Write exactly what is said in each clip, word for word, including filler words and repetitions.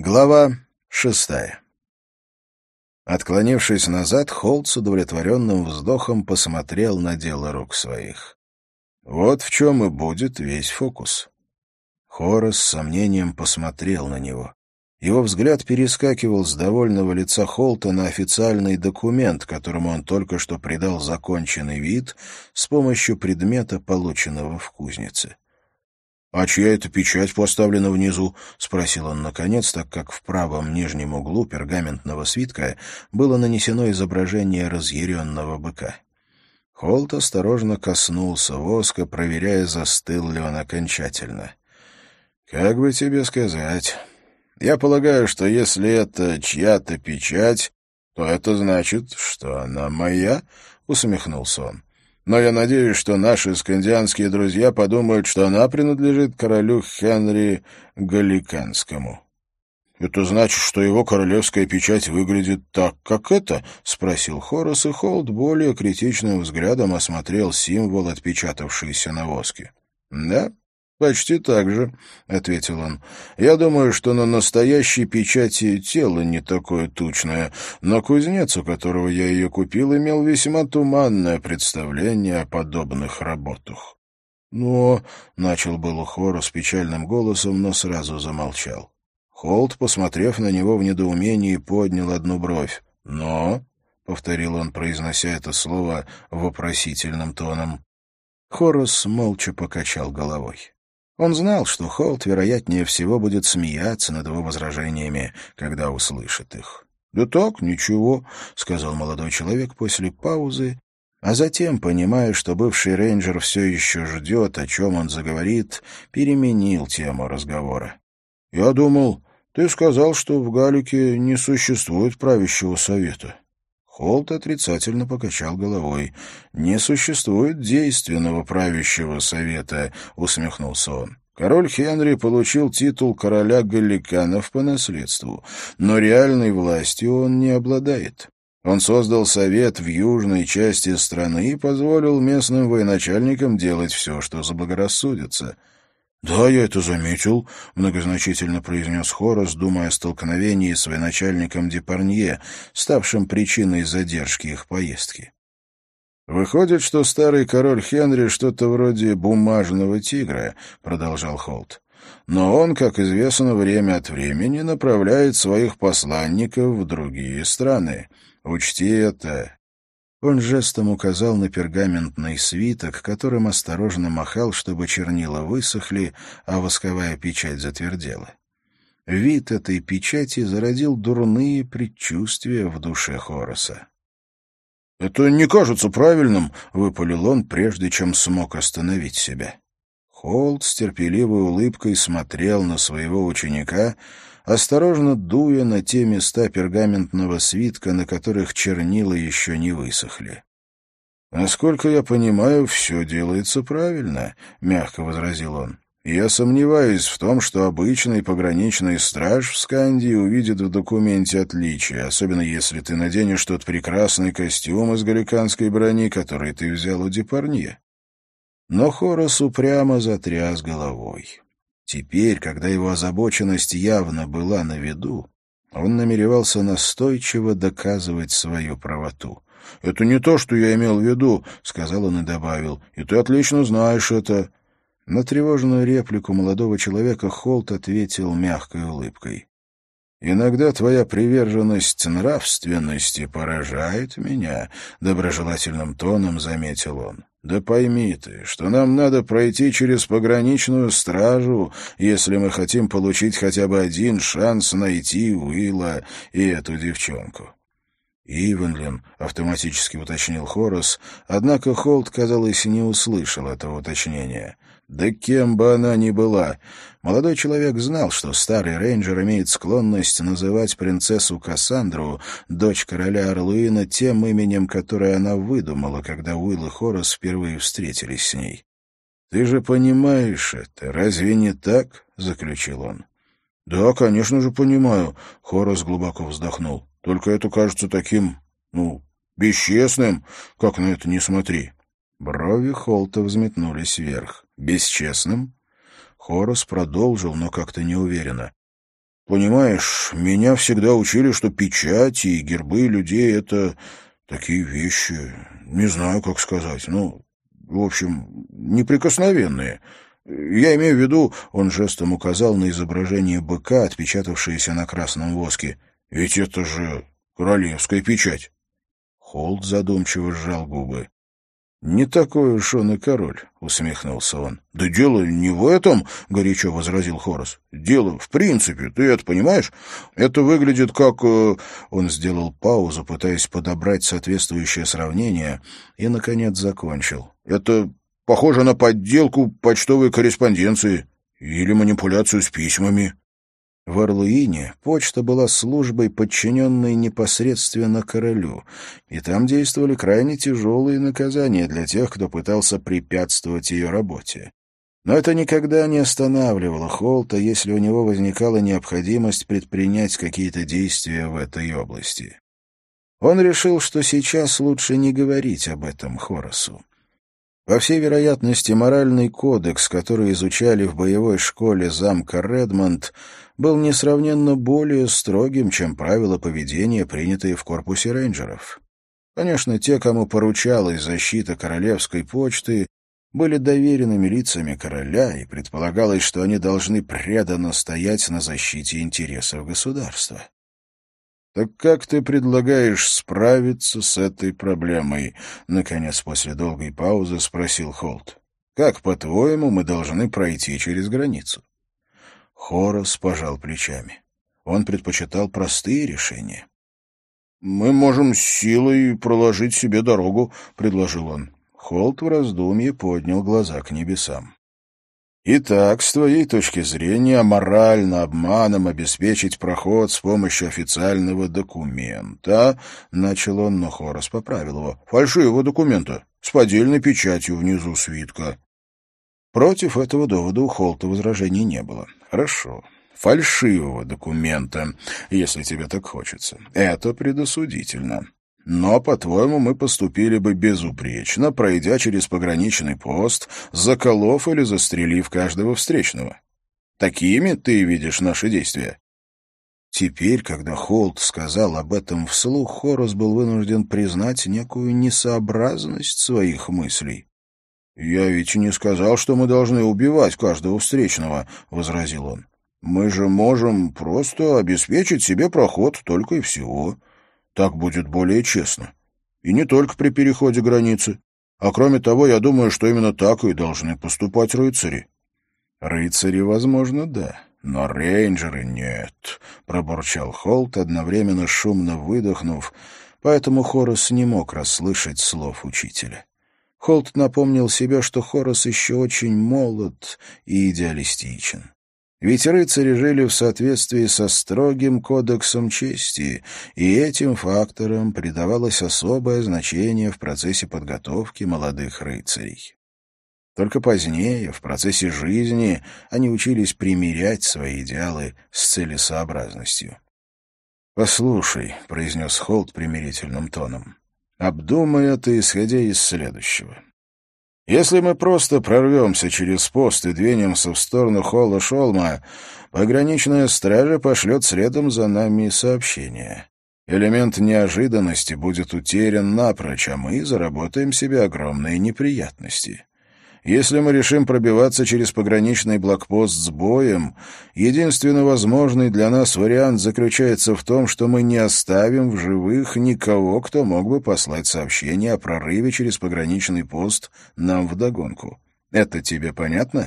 Глава шестая. Отклонившись назад, Холт с удовлетворенным вздохом посмотрел на дело рук своих. Вот в чем и будет весь фокус. Хорас с сомнением посмотрел на него. Его взгляд перескакивал с довольного лица Холта на официальный документ, которому он только что придал законченный вид с помощью предмета, полученного в кузнице. «А чья это печать поставлена внизу?» — спросил он наконец, так как в правом нижнем углу пергаментного свитка было нанесено изображение разъяренного быка. Холт осторожно коснулся воска, проверяя, застыл ли он окончательно. «Как бы тебе сказать? Я полагаю, что если это чья-то печать, то это значит, что она моя», — усмехнулся он. «Но я надеюсь, что наши скандианские друзья подумают, что она принадлежит королю Хенри Галиканскому». «Это значит, что его королевская печать выглядит так, как это?» — спросил Хорас, и Холт более критичным взглядом осмотрел символ, отпечатавшийся на воске. «Да, почти так же», — ответил он. «Я думаю, что на настоящей печати тело не такое тучное, но кузнец, у которого я ее купил, имел весьма туманное представление о подобных работах». «Но...» — начал было Хорас печальным голосом, но сразу замолчал. Холт, посмотрев на него в недоумении, поднял одну бровь. «Но...» — повторил он, произнося это слово вопросительным тоном. Хорас молча покачал головой. Он знал, что Холт, вероятнее всего, будет смеяться над его возражениями, когда услышит их. «Да так, ничего», — сказал молодой человек после паузы, а затем, понимая, что бывший рейнджер все еще ждет, о чем он заговорит, переменил тему разговора. «Я думал, ты сказал, что в Галике не существует правящего совета». Холт отрицательно покачал головой. «Не существует действенного правящего совета», — усмехнулся он. «Король Хенри получил титул короля Галиканов по наследству, но реальной властью он не обладает. Он создал совет в южной части страны и позволил местным военачальникам делать все, что заблагорассудится». «Да, я это заметил», — многозначительно произнес Хорас, думая о столкновении с военачальником Депарнье, ставшим причиной задержки их поездки. «Выходит, что старый король Хенри что-то вроде бумажного тигра», — продолжал Холт. «Но он, как известно, время от времени направляет своих посланников в другие страны. Учти это». Он жестом указал на пергаментный свиток, которым осторожно махал, чтобы чернила высохли, а восковая печать затвердела. Вид этой печати зародил дурные предчувствия в душе Хораса. «Это не кажется правильным», — выпалил он, прежде чем смог остановить себя. Холт с терпеливой улыбкой смотрел на своего ученика, осторожно дуя на те места пергаментного свитка, на которых чернила еще не высохли. «Насколько я понимаю, все делается правильно», — мягко возразил он. «Я сомневаюсь в том, что обычный пограничный страж в Скандии увидит в документе отличия, особенно если ты наденешь тот прекрасный костюм из галиканской брони, который ты взял у Депарнье». Но Хорас упрямо затряс головой. Теперь, когда его озабоченность явно была на виду, он намеревался настойчиво доказывать свою правоту. «Это не то, что я имел в виду», — сказал он и добавил, — «и ты отлично знаешь это». На тревожную реплику молодого человека Холт ответил мягкой улыбкой. «Иногда твоя приверженность нравственности поражает меня», — доброжелательным тоном заметил он. «Да пойми ты, что нам надо пройти через пограничную стражу, если мы хотим получить хотя бы один шанс найти Уилла и эту девчонку». «Ивенлин», — автоматически уточнил Хорас, однако Холт, казалось, не услышал этого уточнения. «Да кем бы она ни была». Молодой человек знал, что старый рейнджер имеет склонность называть принцессу Кассандру, дочь короля Орлуина, тем именем, которое она выдумала, когда Уилл и Хорас впервые встретились с ней. «Ты же понимаешь это, разве не так?» — заключил он. «Да, конечно же, понимаю», — Хорас глубоко вздохнул. «Только это кажется таким, ну, бесчестным, как на это ни смотри». Брови Холта взметнулись вверх. «Бесчестным?» Хорас продолжил, но как-то неуверенно. Понимаешь, меня всегда учили, что печати и гербы людей — это такие вещи, не знаю, как сказать, ну, в общем, неприкосновенные. Я имею в виду, он жестом указал на изображение быка, отпечатавшееся на красном воске. Ведь это же королевская печать. Холт задумчиво сжал губы. «Не такой уж он и король», — усмехнулся он. «Да дело не в этом», — горячо возразил Хорас. «Дело в принципе, ты это понимаешь? Это выглядит как...» Он сделал паузу, пытаясь подобрать соответствующее сравнение, и, наконец, закончил. «Это похоже на подделку почтовой корреспонденции или манипуляцию с письмами». В Орлуине почта была службой, подчиненной непосредственно королю, и там действовали крайне тяжелые наказания для тех, кто пытался препятствовать ее работе. Но это никогда не останавливало Холта, если у него возникала необходимость предпринять какие-то действия в этой области. Он решил, что сейчас лучше не говорить об этом Хорасу. По всей вероятности, моральный кодекс, который изучали в боевой школе замка Редмонд, был несравненно более строгим, чем правила поведения, принятые в корпусе рейнджеров. Конечно, те, кому поручалась защита королевской почты, были доверенными лицами короля, и предполагалось, что они должны преданно стоять на защите интересов государства. «Так как ты предлагаешь справиться с этой проблемой?» — наконец, после долгой паузы спросил Холт. «Как, по-твоему, мы должны пройти через границу?» Хорас пожал плечами. Он предпочитал простые решения. «Мы можем силой проложить себе дорогу», — предложил он. Холт в раздумье поднял глаза к небесам. «Итак, с твоей точки зрения, морально обманом обеспечить проход с помощью официального документа...» — начал он, но Хорас поправил его. «Фальшивого документа, с поддельной печатью внизу свитка». Против этого довода у Холта возражений не было. «Хорошо, фальшивого документа, если тебе так хочется. Это предосудительно. Но, по-твоему, мы поступили бы безупречно, пройдя через пограничный пост, заколов или застрелив каждого встречного. Такими ты видишь наши действия?» Теперь, когда Холт сказал об этом вслух, Хорас был вынужден признать некую несообразность своих мыслей. «Я ведь не сказал, что мы должны убивать каждого встречного», — возразил он. «Мы же можем просто обеспечить себе проход только и всего». Так будет более честно. И не только при переходе границы. А кроме того, я думаю, что именно так и должны поступать рыцари. Рыцари, возможно, да, но рейнджеры нет, — пробурчал Холт, одновременно шумно выдохнув, поэтому Хорас не мог расслышать слов учителя. Холт напомнил себе, что Хорас еще очень молод и идеалистичен. Ведь рыцари жили в соответствии со строгим кодексом чести, и этим факторам придавалось особое значение в процессе подготовки молодых рыцарей. Только позднее, в процессе жизни, они учились примирять свои идеалы с целесообразностью. «Послушай», — произнес Холт примирительным тоном, — «обдумай это, исходя из следующего. Если мы просто прорвемся через пост и двинемся в сторону Холла Шолма, пограничная стража пошлет следом за нами сообщение. Элемент неожиданности будет утерян напрочь, а мы заработаем себе огромные неприятности. Если мы решим пробиваться через пограничный блокпост с боем, единственно возможный для нас вариант заключается в том, что мы не оставим в живых никого, кто мог бы послать сообщение о прорыве через пограничный пост нам вдогонку. Это тебе понятно?»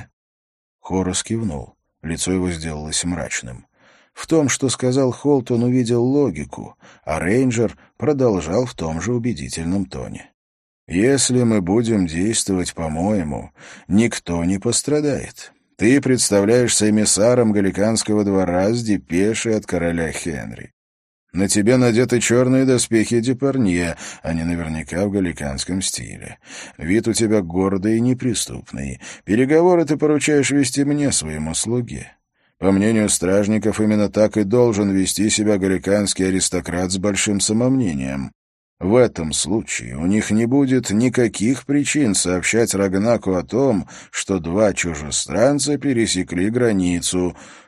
Хорас кивнул. Лицо его сделалось мрачным. В том, что сказал Холт, он увидел логику, а рейнджер продолжал в том же убедительном тоне. «Если мы будем действовать по-моему, никто не пострадает. Ты представляешься эмиссаром галиканского двора с депешей от короля Хенри. На тебе надеты черные доспехи Депарнье, они наверняка в галиканском стиле. Вид у тебя гордый и неприступный. Переговоры ты поручаешь вести мне, своему слуге. По мнению стражников, именно так и должен вести себя галиканский аристократ с большим самомнением. В этом случае у них не будет никаких причин сообщать Рагнаку о том, что два чужестранца пересекли границу, в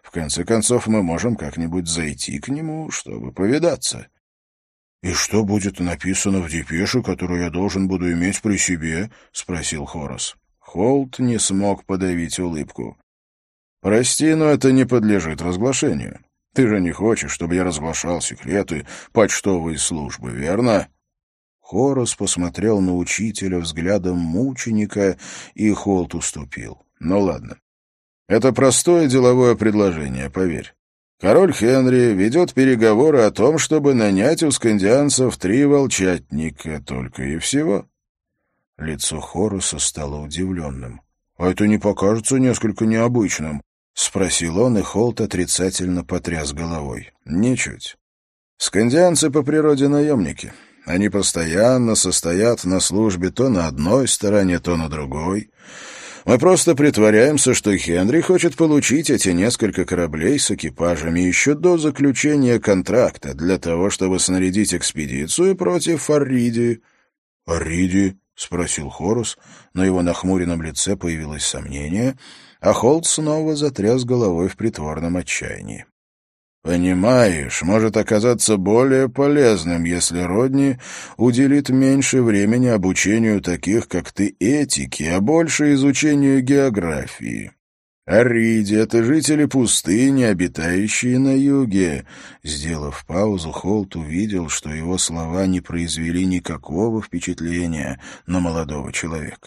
В конце концов, мы можем как-нибудь зайти к нему, чтобы повидаться». «И что будет написано в депеше, которую я должен буду иметь при себе?» — спросил Хорас. Холт не смог подавить улыбку. «Прости, но это не подлежит разглашению. Ты же не хочешь, чтобы я разглашал секреты почтовой службы, верно?» Хорас посмотрел на учителя взглядом мученика, и Холт уступил. «Ну ладно. Это простое деловое предложение, поверь. Король Хенри ведет переговоры о том, чтобы нанять у скандианцев три волчатника, только и всего». Лицо Хораса стало удивленным. «А это не покажется несколько необычным?» — спросил он, и Холт отрицательно потряс головой. «Ничуть. Скандианцы по природе наемники. Они постоянно состоят на службе то на одной стороне, то на другой. Мы просто притворяемся, что Хенри хочет получить эти несколько кораблей с экипажами еще до заключения контракта для того, чтобы снарядить экспедицию против Арриди». «Арриди?» — спросил Хорус. На его нахмуренном лице появилось сомнение, а Холт снова затряс головой в притворном отчаянии. «Понимаешь, может оказаться более полезным, если Родни уделит меньше времени обучению таких, как ты, этики, а больше изучению географии. Арриди — это жители пустыни, обитающие на юге». Сделав паузу, Холт увидел, что его слова не произвели никакого впечатления на молодого человека.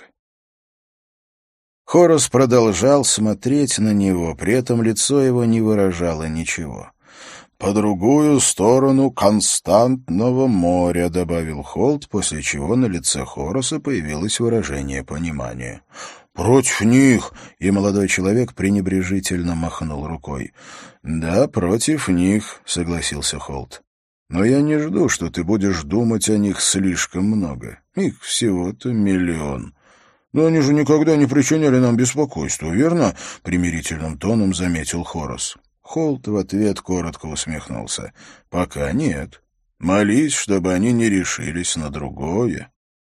Хорас продолжал смотреть на него, при этом лицо его не выражало ничего. «По другую сторону Константного моря», — добавил Холт, после чего на лице Хораса появилось выражение понимания. «Против них!» — и молодой человек пренебрежительно махнул рукой. «Да, против них», — согласился Холт. «Но я не жду, что ты будешь думать о них слишком много. Их всего-то миллион». «Но они же никогда не причиняли нам беспокойства, верно?» — примирительным тоном заметил Хорас. Холт в ответ коротко усмехнулся. «Пока нет. Молись, чтобы они не решились на другое».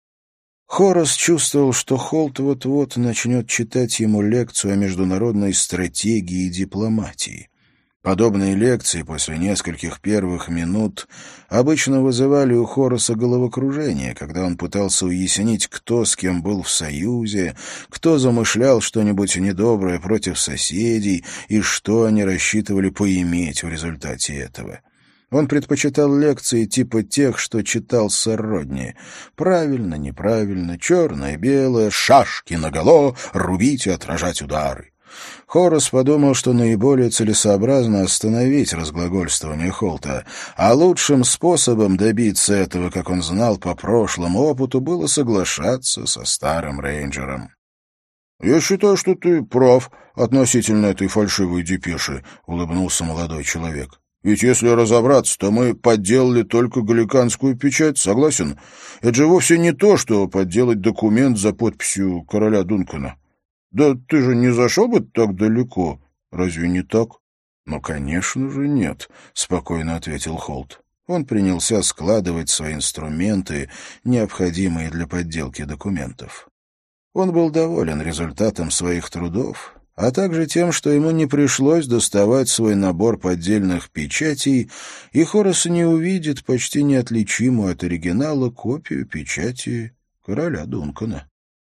Хорас чувствовал, что Холт вот-вот начнет читать ему лекцию о международной стратегии и дипломатии. Подобные лекции после нескольких первых минут обычно вызывали у Хораса головокружение, когда он пытался уяснить, кто с кем был в союзе, кто замышлял что-нибудь недоброе против соседей и что они рассчитывали поиметь в результате этого. Он предпочитал лекции типа тех, что читал сэр Родни. Правильно, неправильно, черное, белое, шашки наголо, рубить и отражать удары. Хорас подумал, что наиболее целесообразно остановить разглагольствование Холта, а лучшим способом добиться этого, как он знал по прошлому опыту, было соглашаться со старым рейнджером. «Я считаю, что ты прав относительно этой фальшивой депеши», — улыбнулся молодой человек. «Ведь если разобраться, то мы подделали только галиканскую печать, согласен? Это же вовсе не то, что подделать документ за подписью короля Дункана. Да ты же не зашел бы так далеко, разве не так?» «Ну, конечно же, нет», — спокойно ответил Холт. Он принялся складывать свои инструменты, необходимые для подделки документов. Он был доволен результатом своих трудов, а также тем, что ему не пришлось доставать свой набор поддельных печатей, и Хорас не увидит почти неотличимую от оригинала копию печати короля Дункана.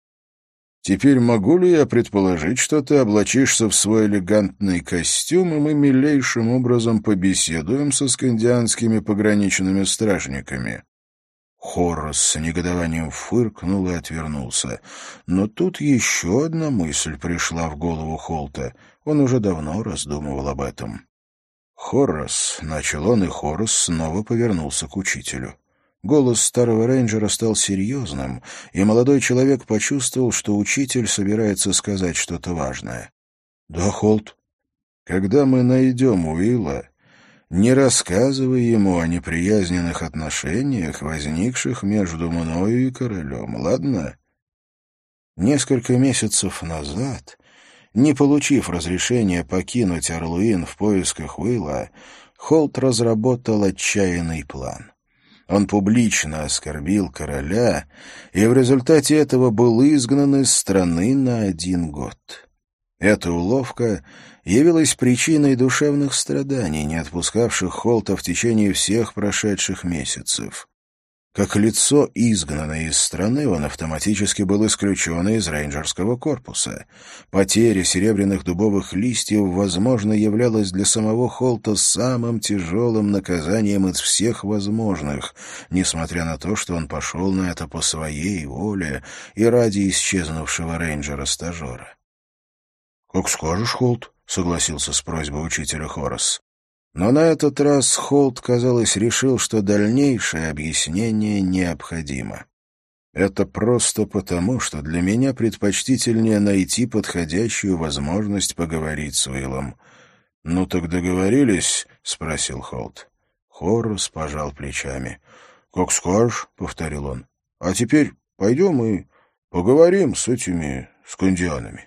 «Теперь могу ли я предположить, что ты облачишься в свой элегантный костюм, и мы милейшим образом побеседуем со скандианскими пограничными стражниками?» Хорас с негодованием фыркнул и отвернулся. Но тут еще одна мысль пришла в голову Холта. Он уже давно раздумывал об этом. «Хорас», — начал он, и Хорас снова повернулся к учителю. Голос старого рейнджера стал серьезным, и молодой человек почувствовал, что учитель собирается сказать что-то важное. «Да, Холт, когда мы найдем Уилла, не рассказывай ему о неприязненных отношениях, возникших между мною и королем, ладно?» Несколько месяцев назад, не получив разрешения покинуть Орлуин в поисках Уилла, Холт разработал отчаянный план. Он публично оскорбил короля и в результате этого был изгнан из страны на один год. Эта уловка явилась причиной душевных страданий, не отпускавших Холта в течение всех прошедших месяцев. Как лицо, изгнанное из страны, он автоматически был исключен из рейнджерского корпуса. Потеря серебряных дубовых листьев, возможно, являлась для самого Холта самым тяжелым наказанием из всех возможных, несмотря на то, что он пошел на это по своей воле и ради исчезнувшего рейнджера-стажера. «Как скажешь, Холт», — согласился с просьбой учителя Хорас. Но на этот раз Холт, казалось, решил, что дальнейшее объяснение необходимо. «Это просто потому, что для меня предпочтительнее найти подходящую возможность поговорить с Уиллом». «Ну так договорились?» — спросил Холт. Хорас пожал плечами. «Как скажешь», — повторил он. «А теперь пойдем и поговорим с этими скандианами».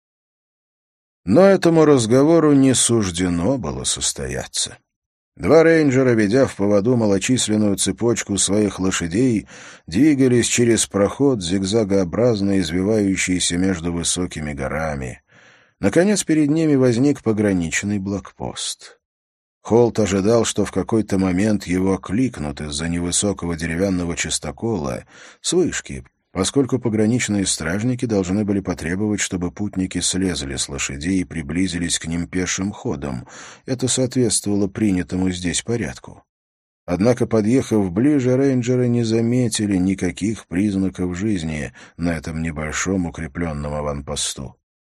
Но этому разговору не суждено было состояться. Два рейнджера, ведя в поводу малочисленную цепочку своих лошадей, двигались через проход, зигзагообразно извивающийся между высокими горами. Наконец перед ними возник пограничный блокпост. Холт ожидал, что в какой-то момент его окликнут из-за невысокого деревянного частокола с вышки, поскольку пограничные стражники должны были потребовать, чтобы путники слезли с лошадей и приблизились к ним пешим ходом. Это соответствовало принятому здесь порядку. Однако, подъехав ближе, рейнджеры не заметили никаких признаков жизни на этом небольшом укрепленном аванпосту.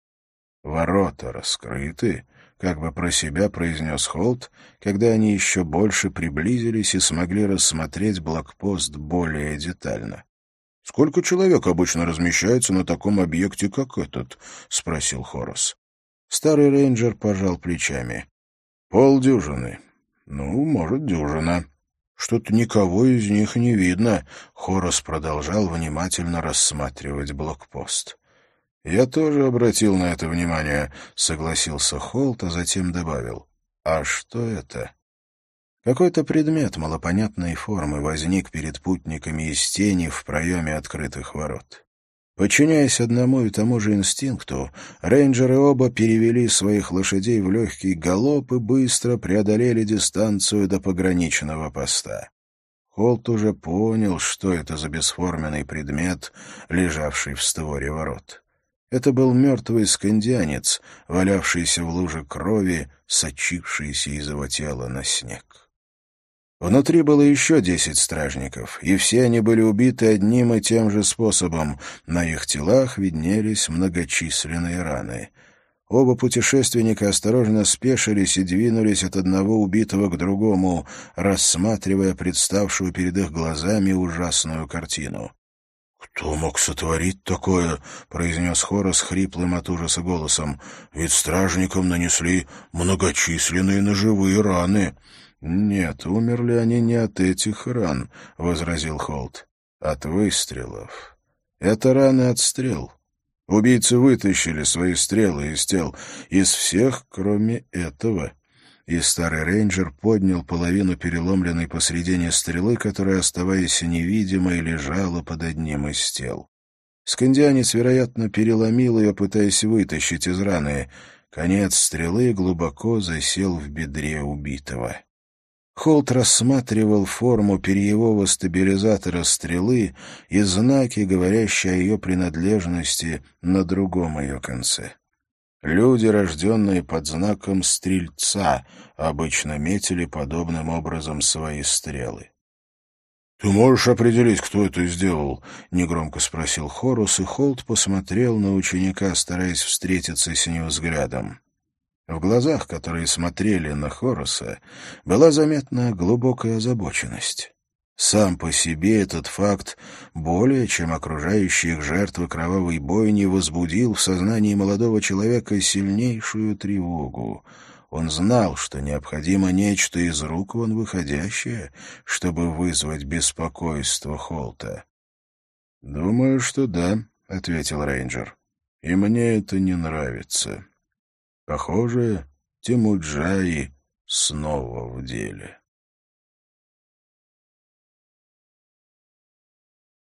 «Ворота раскрыты», — как бы про себя произнес Холт, когда они еще больше приблизились и смогли рассмотреть блокпост более детально. «Сколько человек обычно размещается на таком объекте, как этот?» — спросил Хорас. Старый рейнджер пожал плечами. «Полдюжины. Ну, может, дюжина. Что-то никого из них не видно». Хорас продолжал внимательно рассматривать блокпост. «Я тоже обратил на это внимание», — согласился Холт, а затем добавил. «А что это?» Какой-то предмет малопонятной формы возник перед путниками из тени в проеме открытых ворот. Подчиняясь одному и тому же инстинкту, рейнджеры оба перевели своих лошадей в легкий галоп и быстро преодолели дистанцию до пограничного поста. Холт уже понял, что это за бесформенный предмет, лежавший в створе ворот. Это был мертвый скандианец, валявшийся в луже крови, сочившийся из его тела на снег. Внутри было еще десять стражников, и все они были убиты одним и тем же способом. На их телах виднелись многочисленные раны. Оба путешественника осторожно спешились и двинулись от одного убитого к другому, рассматривая представшую перед их глазами ужасную картину. «Кто мог сотворить такое?» — произнес Хорас хриплым от ужаса голосом. «Ведь стражникам нанесли многочисленные ножевые раны». «Нет, умерли они не от этих ран», — возразил Холт, — «от выстрелов. Это раны от стрел. Убийцы вытащили свои стрелы из тел, из всех, кроме этого». И старый рейнджер поднял половину переломленной посредине стрелы, которая, оставаясь невидимой, лежала под одним из тел. Скандианец, вероятно, переломил ее, пытаясь вытащить из раны. Конец стрелы глубоко засел в бедре убитого. Холт рассматривал форму перьевого стабилизатора стрелы и знаки, говорящие о ее принадлежности, на другом ее конце. Люди, рожденные под знаком Стрельца, обычно метили подобным образом свои стрелы. «Ты можешь определить, кто это сделал?» — негромко спросил Хорус, и Холт посмотрел на ученика, стараясь встретиться с ним взглядом. В глазах, которые смотрели на Хоруса, была заметна глубокая озабоченность. Сам по себе этот факт, более чем окружающие их жертвы кровавой бойни, возбудил в сознании молодого человека сильнейшую тревогу. Он знал, что необходимо нечто из рук вон выходящее, чтобы вызвать беспокойство Холта. «Думаю, что да», — ответил рейнджер. «И мне это не нравится. Похоже, Темуджаи снова в деле».